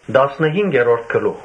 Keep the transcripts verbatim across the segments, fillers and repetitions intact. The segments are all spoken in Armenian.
Տասնհինգերորդ գլուխ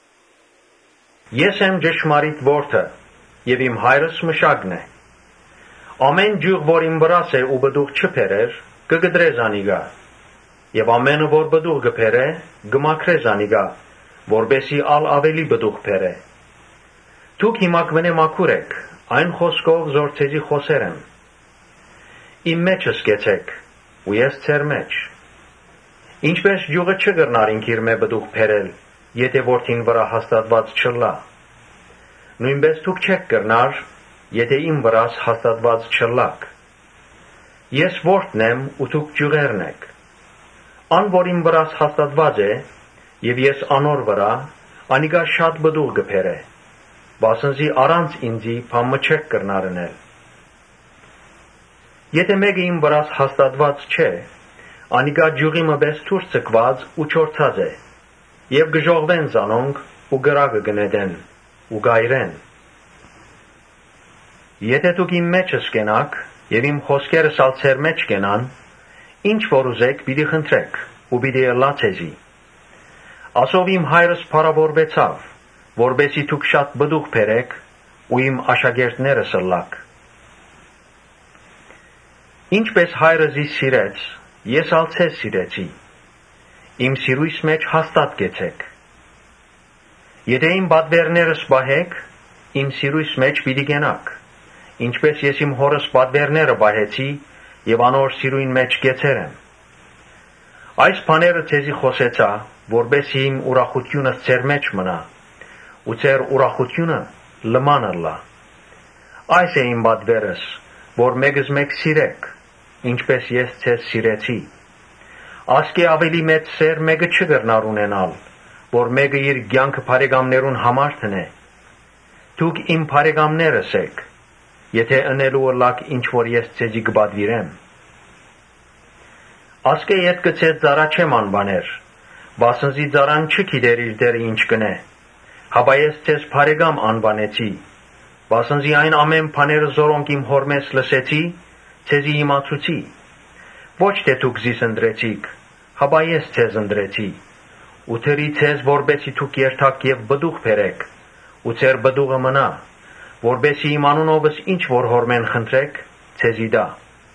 Ես եմ ճշմարիտ որդը, եւ իմ հայրս մշակն է։ Ամեն ջուղ, որ իմ վրաս է ու բդուղ չփերեր, կգդրե զանիգա, եւ ամենը, որ բդուղ գփերե, գմաքրե զանիգա, որբեսի ալ ավելի բդուղ փերե։ Դուք հիմա կվնե մաքուր եք, այն խոսքով զոր ցեզի խոսեր եմ։ Իմ մեջս կեցեք, ու ես ցեր մեջ։ Ինչպես ջուղը չգրնար ինքիր մե բդուղ փերել, եթե որդին վրա հաստատված չլա։ Նույնպես դուք չեք կրնար, եթե իմ վրաս հաստատված չլաք։ Ես որդն եմ ու դուք ջուղերն եք։ Ան, որ իմ վրաս հաստատված է, եւ ես անոր վրա, անիգա շատ բդուղ գփերե, բասնզի առանց ինձի բամը չեք կրնար ընել։ Եթե մեկը իմ վրաս հաստատված չէ, անիգա ջուղի մբես թուրս ցկված ու չորցած է, եւ գժողվեն զանոնք ու գրագը գնեդեն ու գայրեն։ Եթե դուք իմ մեջս կենաք եւ իմ խոսքերս ալ ցեր մեջ կենան, ինչ որ ուզեք պիտի խնդրեք ու պիտի ըլլա ցեզի։ Ասով իմ հայրս փառավորվեցավ, որբեսի դուք շատ բդուղ բերեք ու իմ աշակերտներս ըլլաք։ Ինչպես հայրը զիս սիրեց, ես ալ ցեզ սիրեցի, իմ սիրույս մեջ հաստատ կեցեք։ Եթե իմ պատվերներս պահեք, իմ սիրույս մեջ պիտի կենաք, ինչպես ես իմ հորս պատվերները պահեցի եւ անոր սիրույն մեջ կեցեր եմ։ Այս բաները ցեզի խոսեցա, որբեսի իմ ուրախությունը ցեր մեջ մնա, ու ցեր ուրախությունը լման ըլլա։ Այս է իմ պատվերս, որ մեկս մեկ սիրեք, ինչպես ես ցեզ սիրեցի։ Ասկե ավելի մեծ սեր մեկը չգրնար ունենալ, որ մեկը իր կյանքը բարեկամներուն համար տնե։ Դուք իմ բարեկամներս եք, եթե ընելու ըլլաք ինչ որ ես ցեզի կպատվիրեմ։ Ասկե ետքը ցեզ ծառա չեմ անվաներ, բասնզի ծառան չգիտեր իր դերը ինչ կնե, հապա ես ցեզ բարեկամ անվանեցի, բասնզի այն ամեն բաները զորոնք իմ հորմես լսեցի, ցեզի իմացուցի։ Ոչ թե դուք զիս ընտրեցիք, հապա ես ցեզ ընտրեցի, ու թրի ցեզ որբեսի դուք երթաք եւ բդուղ բերեք, ու ցեր բդուղը մնա, որբեսի իմ անունովս ինչ որ հորմեն խնդրեք, ցեզի դա։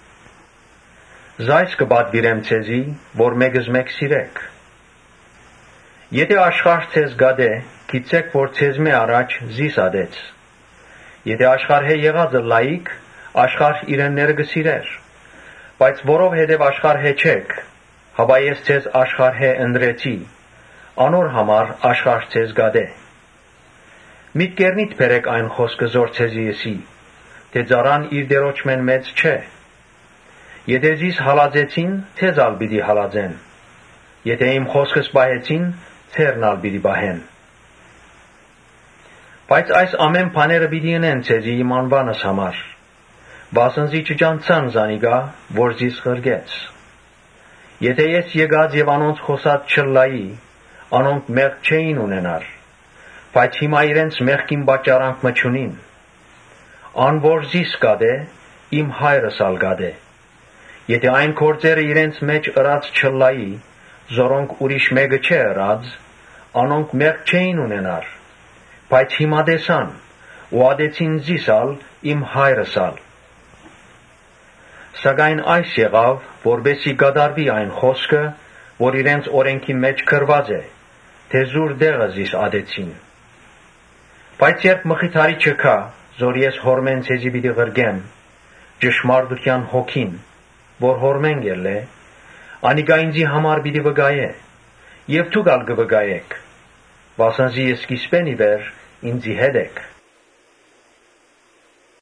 Զայս կպատվիրեմ ցեզի, որ մեկս մեկ սիրեք։ Եթե աշխարհ ցեզ գադե, գիտեք, որ ցեզ մե առաջ զիս ադեց։ Եթե աշխարհե եղածը լայիք, աշխարհ իրենները կսիրեր, բայց որովհետև աշխարհե չեք, հապա ես ցեզ աշխարհե ընտրեցի, անոր համար աշխարհ ցեզ գադե։ Մի կերնիդ բերեք այն խոսքը զոր ցեզի եսի, թե ծառան իր դերոճմեն մեծ չէ։ Եթե զիս հալածեցին, ցեզ ալ պիտի հալածեն, եթե իմ խոսքս պահեցին, ցերն ալ պիտի պահեն։ Բայց այս ամեն բաները պիտի ընեն ցեզի իմ անվանս համար, բասնզի չճանցան զանիգա, որ զիս խրգեց։ Եթե ես եկած եւ անոնց խոսած չլայի, անոնք մեղք չէին ունենար, բայց հիմա իրենց մեղքին պատճառանք մը չունին։ Ան որ զիս գադե, իմ հայրս ալ գադե։ Եթե այն գործերը իրենց մեջ ըրած չլայի, զորոնք ուրիշ մեկը չէ ըրած, անոնք մեղք չէին ունենար, բայց հիմա դեսան, ու ադեցին զիս ալ, իմ հայրս ալ։ Սակայն այս եղավ, որբեսի կատարվի այն խոսքը, որ իրենց օրենքի մեջ գրված է, թե զուր դեղը զիս ադեցին։ Բայց երբ մխիթարի չկա, զոր ես հորմեն ցեզի պիտի ղրգեմ, ճշմարտության հոգին, որ հորմեն գել է, անիգա ինձի համար պիտի վգայե, եւ դուք ալ կվգայեք, վասնզի սկիզբեն ի վեր ինձի հետ եք։